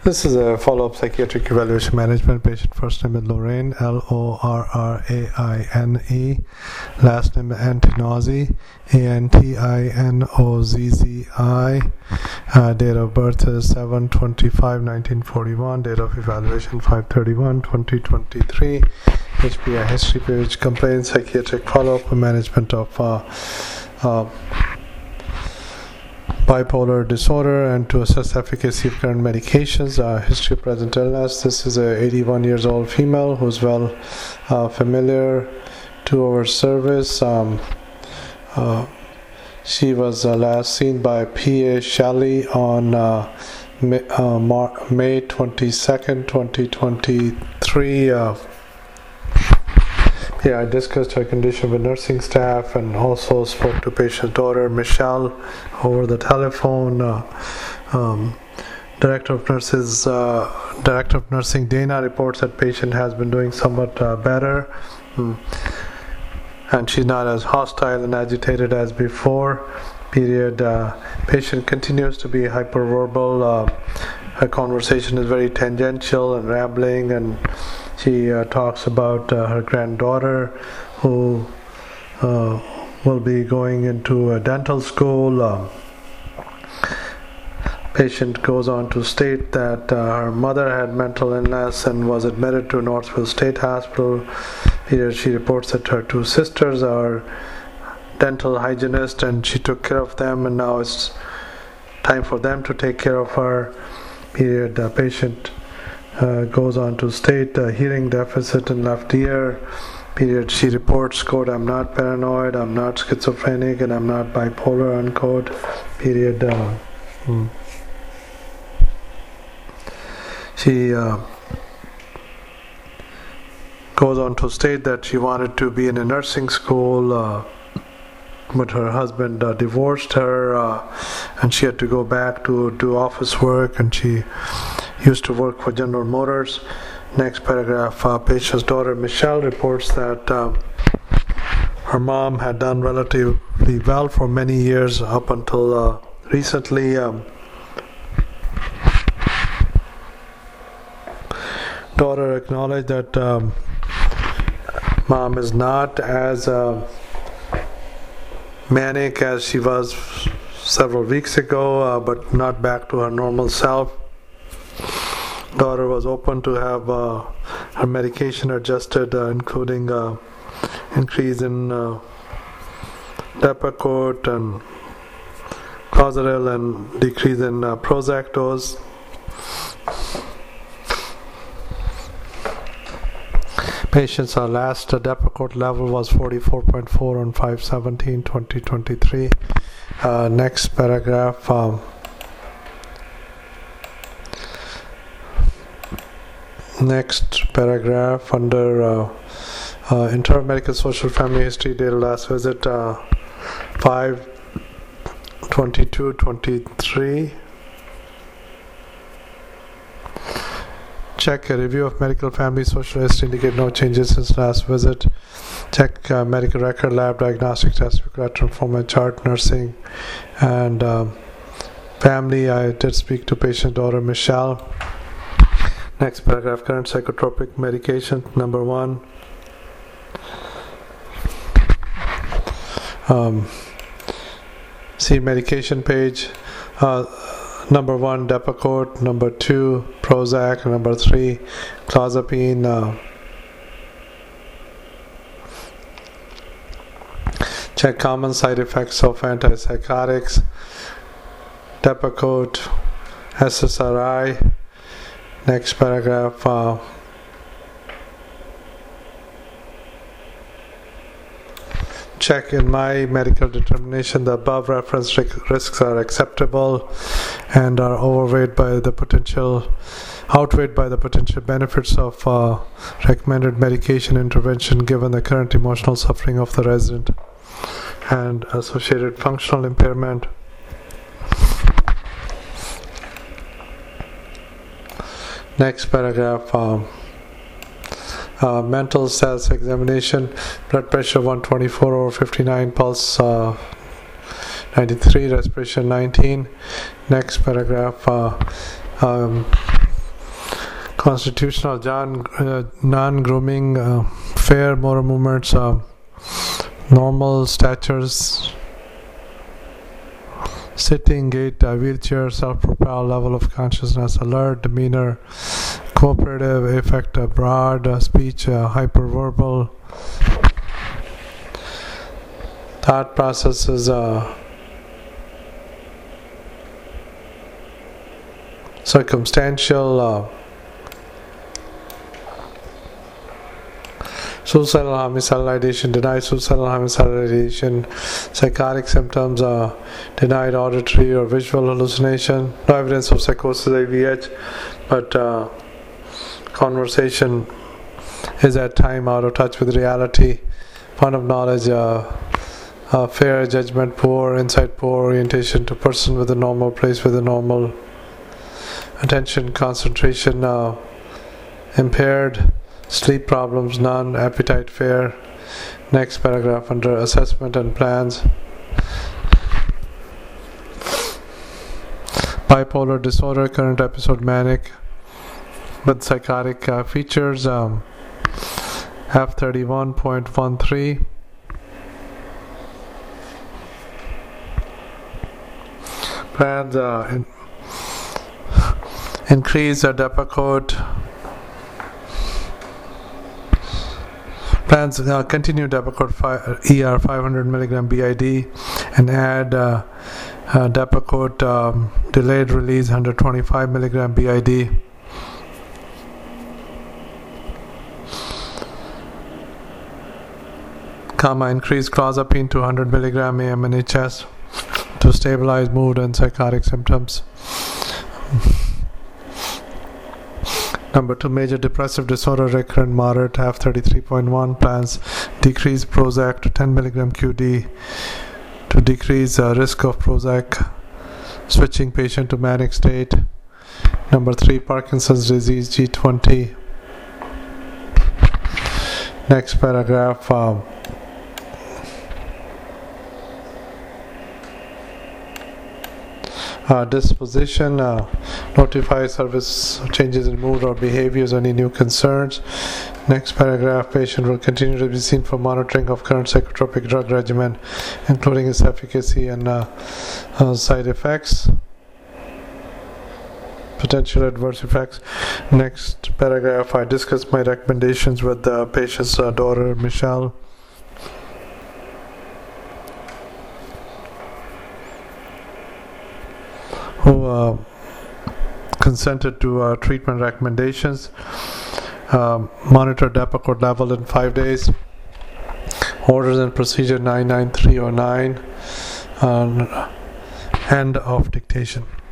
This is a follow-up psychiatric evaluation management. Patient first name is Lorraine, Lorraine. Last name is Antinozzi, Antinozzi. Date of birth is 7/25/1941. Date of evaluation 5/31/2023. HPI history page, complaint, psychiatric follow-up, management of bipolar disorder, and to assess efficacy of current medications. History of present illness. This is a 81 years old female who's well familiar to our service. She was last seen by P.A. Shelley on May 22nd, 2023. I discussed her condition with nursing staff and also spoke to patient's daughter, Michelle, over the telephone. Director of Nursing, Dana, reports that patient has been doing somewhat better. And she's not as hostile and agitated as before. Patient continues to be hyperverbal. Her conversation is very tangential and rambling, and she talks about her granddaughter who will be going into a dental school. Patient goes on to state that her mother had mental illness and was admitted to Northville State Hospital. She reports that her two sisters are dental hygienists and she took care of them, and now it's time for them to take care of her. Patient goes on to state hearing deficit in left ear. She reports, quote, "I'm not paranoid, I'm not schizophrenic, and I'm not bipolar," unquote. She goes on to state that she wanted to be in a nursing school, but her husband divorced her, and she had to go back to do office work, and she used to work for General Motors. Next paragraph, patient's daughter Michelle reports that her mom had done relatively well for many years up until recently. Daughter acknowledged that mom is not as manic as she was several weeks ago, but not back to her normal self. Daughter was open to have her medication adjusted, including increase in Depakote and Clozaril and decrease in Prozac dose. Patient's last Depakote level was 44.4 on 5/17/2023. Next paragraph. Next paragraph under internal medical social family history, date of last visit 5/22/23. Check a review of medical family social history, indicate no changes since last visit. Check medical record, lab diagnostic test, collateral format chart, nursing, and family. I did speak to patient daughter Michelle. Next paragraph, current psychotropic medication, number 1. See medication page. Number 1, Depakote. Number 2, Prozac. Number 3, clozapine. Check common side effects of antipsychotics. Depakote, SSRI. Next paragraph. Check in my medical determination the above reference risks are acceptable and are outweighed by the potential benefits of recommended medication intervention given the current emotional suffering of the resident and associated functional impairment. Next paragraph. Mental status examination, blood pressure 124/59, pulse 93, respiration 19. Next paragraph. constitutional non-grooming, fair motor movements, normal statures, sitting, gait, wheelchair, self-propelled, level of consciousness, alert, demeanor, cooperative, affect, broad, speech, hyperverbal. Thought processes, circumstantial, suicidal homicidal ideation, denied suicidal homicidal ideation, psychotic symptoms, denied auditory or visual hallucination, no evidence of psychosis AVH, but conversation is at time out of touch with reality, fund of knowledge, fair judgment poor, insight poor, orientation to person with a normal, place with a normal, attention, concentration impaired, sleep problems none, appetite fair. Next paragraph under assessment and plans. Bipolar disorder, current episode manic with psychotic features, F31.13. Plans increase Depakote. Plans continue Depakote ER 500 mg BID and add Depakote delayed release 125 mg BID. Increase clozapine to 100 mg AM NHS to stabilize mood and psychotic symptoms. Number 2, major depressive disorder, recurrent moderate, F33.1. Plans decrease Prozac to 10 mg QD to decrease risk of Prozac, switching patient to manic state. Number 3, Parkinson's disease, G20. Next paragraph. Disposition, notify service changes in mood or behaviors, any new concerns. Next paragraph, patient will continue to be seen for monitoring of current psychotropic drug regimen, including its efficacy and side effects, potential adverse effects. Next paragraph, I discuss my recommendations with the patient's daughter, Michelle, who consented to treatment recommendations. Monitor Depakote level in 5 days. Orders and procedure 99309. End of dictation.